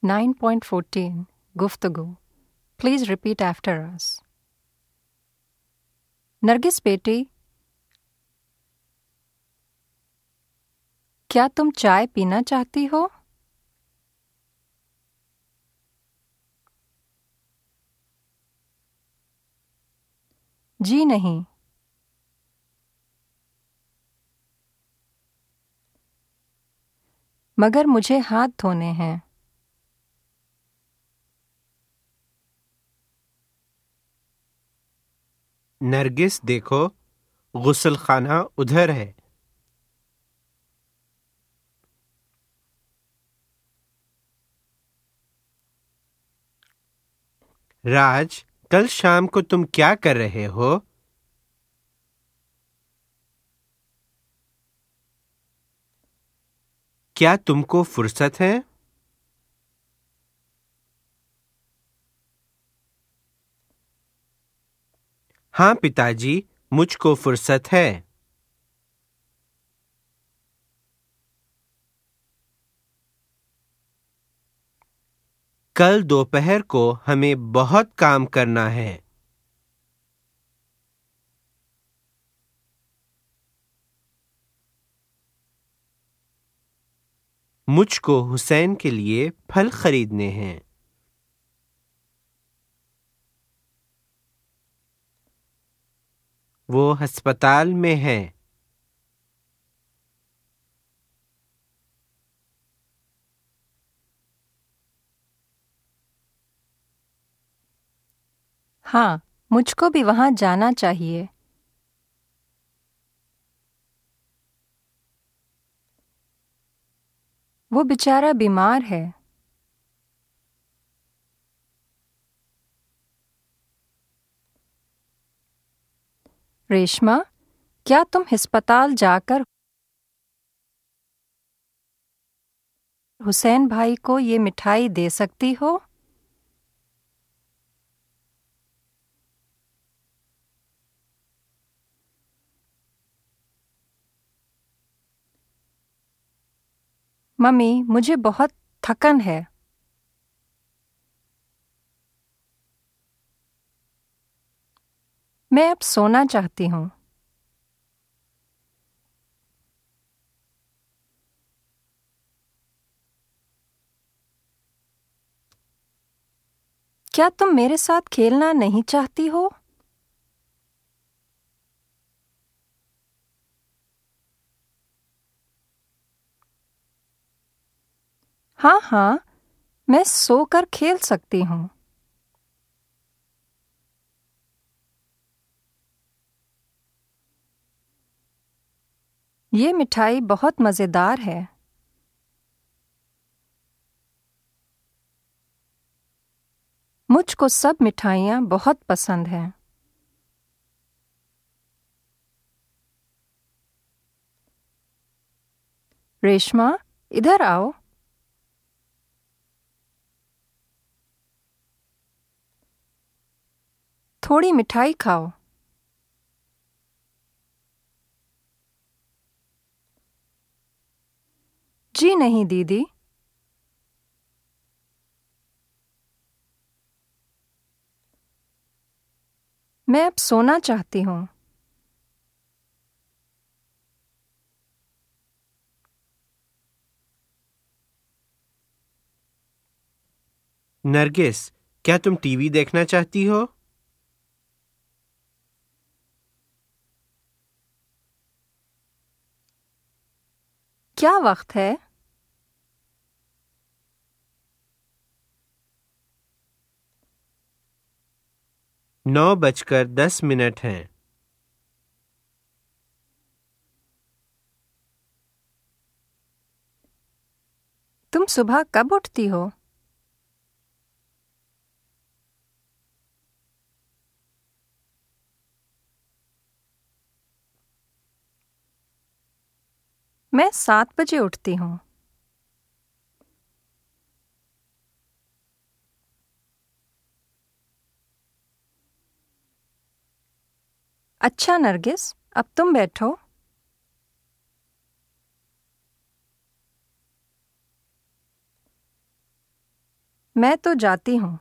9.14 गुफ्तगू. Please repeat after us. Nargis बेटी, क्या तुम चाय पीना चाहती हो? जी नहीं. मगर मुझे हाथ धोने हैं. नरगिस देखो, गुस्लखाना उधर है. राज, कल शाम को तुम क्या कर रहे हो? क्या तुमको फुर्सत है? हाँ पिताजी, मुझको फुर्सत है. कल दोपहर को हमें बहुत काम करना है. मुझको हुसैन के लिए फल खरीदने हैं. वो अस्पताल में है. हाँ, मुझको भी वहाँ जाना चाहिए. वो बेचारा बीमार है. रेशमा, क्या तुम अस्पताल जाकर हुसैन भाई को ये मिठाई दे सकती हो? मम्मी, मुझे बहुत थकन है. मैं अब सोना चाहती हूँ. क्या तुम मेरे साथ खेलना नहीं चाहती हो? हाँ हाँ, मैं सोकर खेल सकती हूँ. ये मिठाई बहुत मज़ेदार है. मुझको सब मिठाइयाँ बहुत पसंद हैं. रेशमा, इधर आओ. थोड़ी मिठाई खाओ. जी नहीं दीदी. मैं अब सोना चाहती हूँ. नरगिस, क्या तुम टीवी देखना चाहती हो? क्या वक्त है? नौ बजकर 10 मिनट हैं. तुम सुबह कब उठती हो? मैं 7 बजे उठती हूँ. अच्छा नरगिस, अब तुम बैठो. मैं तो जाती हूँ।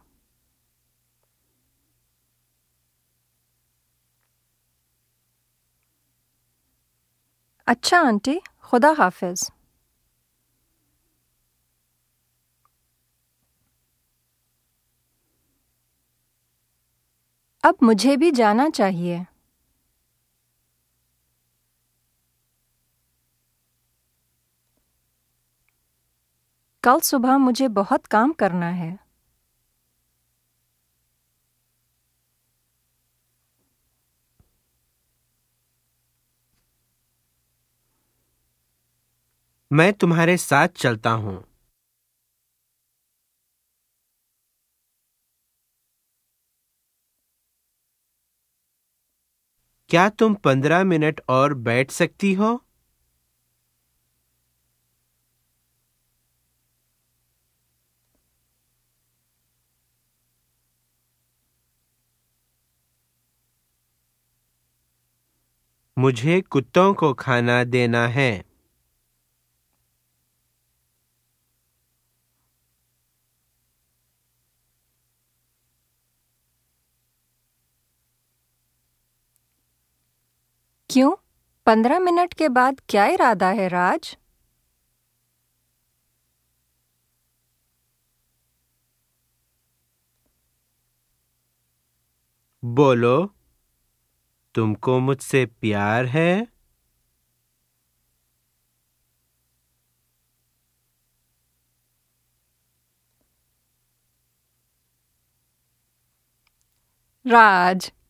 अच्छा आंटी, खुदा हाफिज। अब मुझे भी जाना चाहिए। कल सुबह मुझे बहुत काम करना है। मैं तुम्हारे साथ चलता हूँ। क्या तुम 15 मिनट और बैठ सकती हो? मुझे कुत्तों को खाना देना है। क्यों? 15 मिनट के बाद क्या इरादा है राज? बोलो, तुमको मुझसे प्यार है? राज,